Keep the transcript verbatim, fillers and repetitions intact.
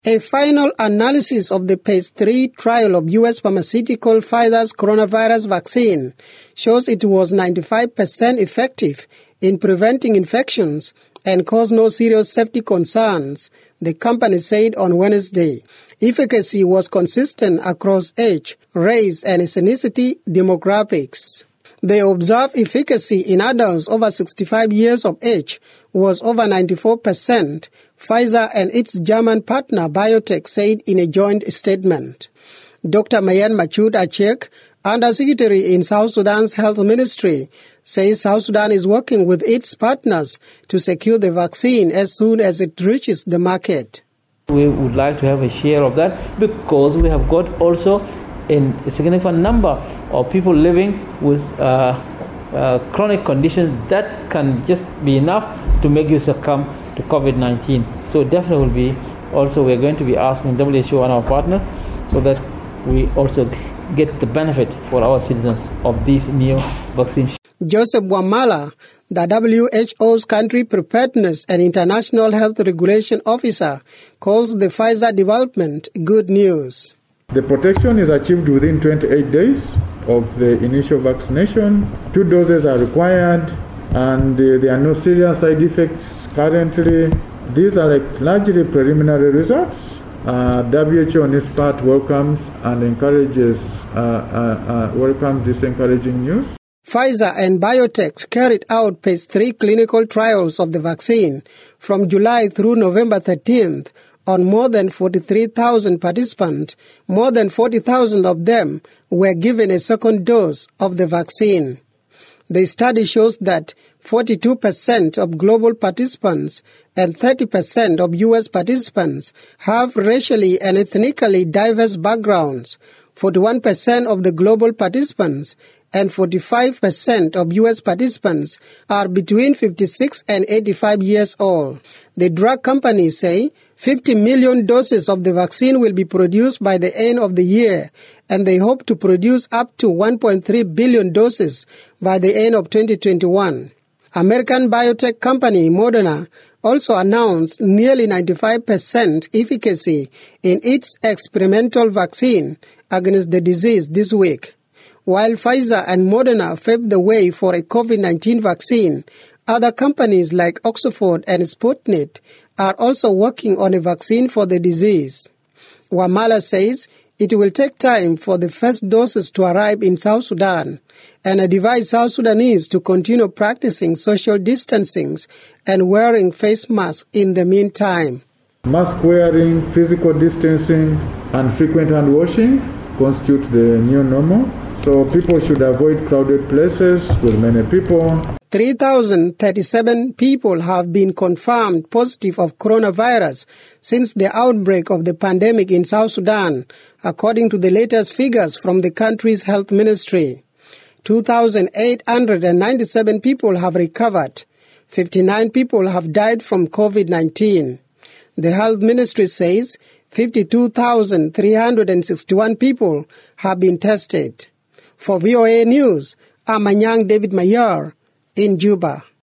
A final analysis of the phase three trial of U S pharmaceutical Pfizer's coronavirus vaccine shows it was ninety-five percent effective in preventing infections and caused no serious safety concerns, the company said on Wednesday. Efficacy was consistent across age, race, and ethnicity demographics. The observed efficacy in adults over sixty-five years of age was over ninety-four percent, Pfizer and its German partner BioNTech said in a joint statement. Doctor Mayen Machood Achek, Undersecretary in South Sudan's Health Ministry, says South Sudan is working with its partners to secure the vaccine as soon as it reaches the market. We would like to have a share of that because we have got also in a significant number of people living with uh, uh, chronic conditions that can just be enough to make you succumb to COVID nineteen. So definitely will be also we're going to be asking W H O and our partners so that we also get the benefit for our citizens of these new vaccines. Joseph Wamala, the W H O's Country Preparedness and International Health Regulation Officer, calls the Pfizer development good news. The protection is achieved within twenty-eight days of the initial vaccination. Two doses are required, and uh, there are no serious side effects currently. These are like largely preliminary results. Uh, W H O on its part welcomes and encourages uh, uh, uh, welcomes this encouraging news. Pfizer and BioNTech carried out phase three clinical trials of the vaccine from July through November thirteenth. On more than forty-three thousand participants. More than forty thousand of them were given a second dose of the vaccine. The study shows that forty-two percent of global participants and thirty percent of U S participants have racially and ethnically diverse backgrounds. forty-one percent of the global participants and forty-five percent of U S participants are between fifty-six and eighty-five years old. The drug companies say fifty million doses of the vaccine will be produced by the end of the year, and they hope to produce up to one point three billion doses by the end of twenty twenty-one. American biotech company Moderna also announced nearly ninety-five percent efficacy in its experimental vaccine against the disease this week. While Pfizer and Moderna paved the way for a COVID nineteen vaccine, other companies like Oxford and Sputnik are also working on a vaccine for the disease. Wamala says it will take time for the first doses to arrive in South Sudan and advise South Sudanese to continue practicing social distancing and wearing face masks in the meantime. Mask wearing, physical distancing, and frequent hand washing constitute the new normal. So people should avoid crowded places with many people. three thousand thirty-seven people have been confirmed positive of coronavirus since the outbreak of the pandemic in South Sudan, according to the latest figures from the country's health ministry. two thousand eight hundred ninety-seven people have recovered. fifty-nine people have died from COVID nineteen. The health ministry says fifty-two thousand three hundred sixty-one people have been tested. For V O A News, I'm Anyang David Mayar in Juba.